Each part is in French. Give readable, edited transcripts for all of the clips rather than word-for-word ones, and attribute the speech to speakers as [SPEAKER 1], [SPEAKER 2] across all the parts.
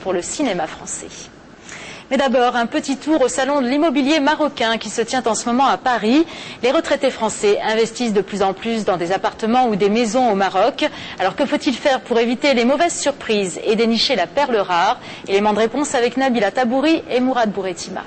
[SPEAKER 1] pour le cinéma français. Mais d'abord, un petit tour au salon de l'immobilier marocain qui se tient en ce moment à Paris. Les retraités français investissent de plus en plus dans des appartements ou des maisons au Maroc. Alors que faut-il faire pour éviter les mauvaises surprises et dénicher la perle rare? Élément de réponse avec Nabila Tabouri et Mourad Bouretima.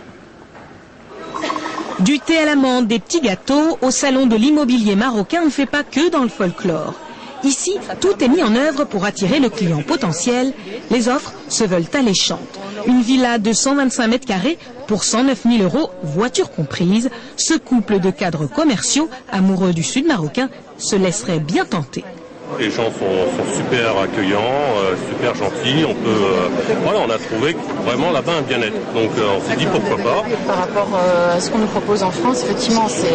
[SPEAKER 2] Du thé à la menthe, des petits gâteaux, au salon de l'immobilier marocain, on ne fait pas que dans le folklore. Ici, tout est mis en œuvre pour attirer le client potentiel. Les offres se veulent alléchantes. Une villa de 125 mètres carrés pour 109 000 €, voiture comprise. Ce couple de cadres commerciaux, amoureux du sud marocain, se laisserait bien tenter.
[SPEAKER 3] Les gens sont super accueillants, super gentils. On a trouvé vraiment là-bas un bien-être. Donc on s'est dit pourquoi pas.
[SPEAKER 4] Par rapport à ce qu'on nous propose en France, effectivement, c'est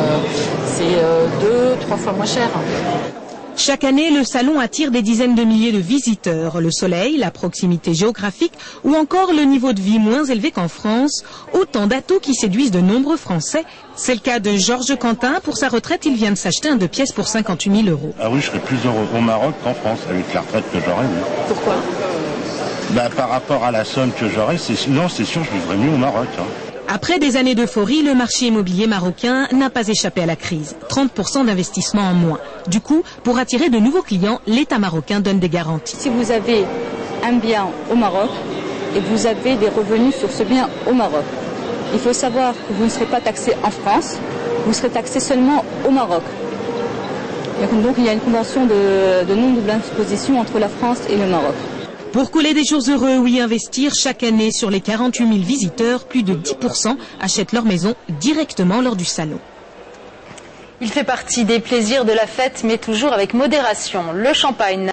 [SPEAKER 4] 2-3 fois moins cher.
[SPEAKER 2] Chaque année, le salon attire des dizaines de milliers de visiteurs. Le soleil, la proximité géographique ou encore le niveau de vie moins élevé qu'en France, autant d'atouts qui séduisent de nombreux Français. C'est le cas de Georges Quentin. Pour sa retraite, il vient de s'acheter un 2 pièces pour 58 000 €.
[SPEAKER 5] Ah oui, je serais plus heureux au Maroc qu'en France avec la retraite que j'aurais. Oui.
[SPEAKER 4] Pourquoi ?
[SPEAKER 5] Par rapport à la somme que j'aurais, c'est sûr, je vivrais mieux au Maroc.
[SPEAKER 2] Après des années d'euphorie, le marché immobilier marocain n'a pas échappé à la crise. 30% d'investissement en moins. Du coup, pour attirer de nouveaux clients, l'État marocain donne des garanties.
[SPEAKER 6] Si vous avez un bien au Maroc et vous avez des revenus sur ce bien au Maroc, il faut savoir que vous ne serez pas taxé en France, vous serez taxé seulement au Maroc. Donc il y a une convention de non-double imposition entre la France et le Maroc.
[SPEAKER 2] Pour couler des jours heureux ou y investir, chaque année sur les 48 000 visiteurs, plus de 10% achètent leur maison directement lors du salon.
[SPEAKER 1] Il fait partie des plaisirs de la fête, mais toujours avec modération. Le champagne